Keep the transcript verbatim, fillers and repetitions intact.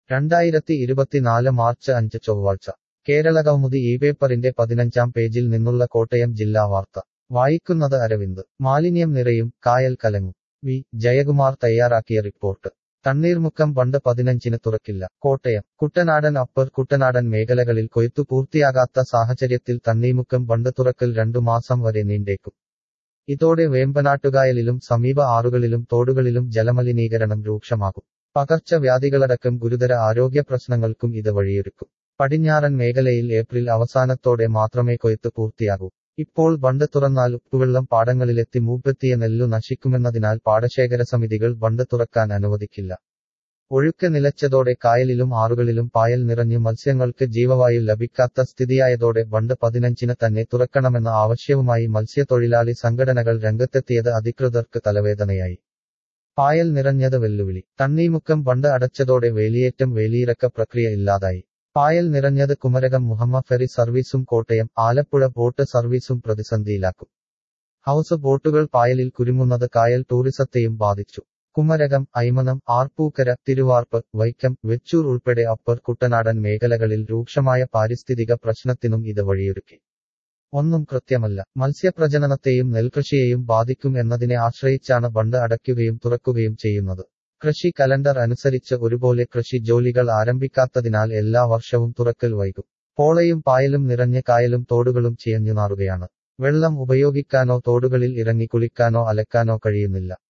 രണ്ടായിരത്തി ഇരുപത്തിനാല് മാർച്ച് അഞ്ച് ചൊവ്വാഴ്ച കേരളകൗമുദി ഈ പേപ്പറിന്റെ പതിനഞ്ചാം പേജിൽ നിന്നുള്ള കോട്ടയം ജില്ലാ വാർത്ത വായിക്കുന്നത് അരവിന്ദ്. മാലിന്യം നിറയും, കായൽ കലങ്ങും. വി ജയകുമാർ തയ്യാറാക്കിയ റിപ്പോർട്ട്. തണ്ണീർമുക്കം ബണ്ട് പതിനഞ്ചിന് തുറക്കില്ല. കോട്ടയം. കുട്ടനാടൻ അപ്പർ കുട്ടനാടൻ മേഖലകളിൽ കൊയ്ത്തു പൂർത്തിയാകാത്ത സാഹചര്യത്തിൽ തണ്ണീർമുക്കം ബണ്ട് തുറക്കൽ രണ്ടു മാസം വരെ നീണ്ടേക്കും. ഇതോടെ വേമ്പനാട്ടുകായലിലും സമീപ ആറുകളിലും തോടുകളിലും ജലമലിനീകരണം രൂക്ഷമാകും. പകർച്ചവ്യാധികളടക്കം ഗുരുതര ആരോഗ്യ പ്രശ്നങ്ങൾക്കും ഇത് വഴിയൊരുക്കും. പടിഞ്ഞാറൻ മേഖലയിൽ ഏപ്രിൽ അവസാനത്തോടെ മാത്രമേ കൊയ്ത്ത് പൂർത്തിയാകൂ. ഇപ്പോൾ ബണ്ട് തുറന്നാൽ ഉപ്പുവെള്ളം പാടങ്ങളിലെത്തി മൂപ്പെത്തിയ നെല്ലു നശിക്കുമെന്നതിനാൽ പാടശേഖര സമിതികൾ ബണ്ട് തുറക്കാൻ അനുവദിക്കില്ല. ഒഴുക്ക് നിലച്ചതോടെ കായലിലും ആറുകളിലും പായൽ നിറഞ്ഞ് മത്സ്യങ്ങൾക്ക് ജീവവായു ലഭിക്കാത്ത സ്ഥിതിയായതോടെ ബണ്ട് പതിനഞ്ചിന് തന്നെ തുറക്കണമെന്ന ആവശ്യവുമായി മത്സ്യത്തൊഴിലാളി സംഘടനകൾ രംഗത്തെത്തിയത് അധികൃതർക്ക് തലവേദനയായി. പായൽ നിറഞ്ഞത് വെല്ലുവിളി. തണ്ണീർമുക്കം ബണ്ട് അടച്ചതോടെ വേലിയേറ്റം വേലിയിറക്ക പ്രക്രിയ ഇല്ലാതായി. പായൽ നിറഞ്ഞത് കുമരകം മുഹമ്മ ഫെറി സർവീസും കോട്ടയം ആലപ്പുഴ ബോട്ട് സർവീസും പ്രതിസന്ധിയിലാക്കും. ഹൗസ് ബോട്ടുകൾ പായലിൽ കുരുങ്ങുന്നത് കായൽ ടൂറിസത്തെയും ബാധിച്ചു. കുമരകം, ഐമനം, ആർപ്പൂക്കര, തിരുവാർപ്പ്, വൈക്കം, വെച്ചൂർ ഉൾപ്പെടെ അപ്പർ കുട്ടനാടൻ മേഖലകളിൽ രൂക്ഷമായ പാരിസ്ഥിതിക പ്രശ്നത്തിനും ഇത് വഴിയൊരുക്കി. ഒന്നും കൃത്യമല്ല. മത്സ്യപ്രജനനത്തെയും നെൽകൃഷിയെയും ബാധിക്കും എന്നതിനെ ആശ്രയിച്ചാണ് ബണ്ട് അടയ്ക്കുകയും തുറക്കുകയും ചെയ്യുന്നത്. കൃഷി കലണ്ടർ അനുസരിച്ച് ഒരുപോലെ കൃഷി ജോലികൾ ആരംഭിക്കാത്തതിനാൽ എല്ലാ വർഷവും തുറക്കൽ വൈകും. പോളയും പായലും നിറഞ്ഞ് കായലും തോടുകളും ചിയഞ്ഞു നാറുകയാണ്. വെള്ളം ഉപയോഗിക്കാനോ തോടുകളിൽ ഇറങ്ങി കുളിക്കാനോ അലക്കാനോ കഴിയുന്നില്ല.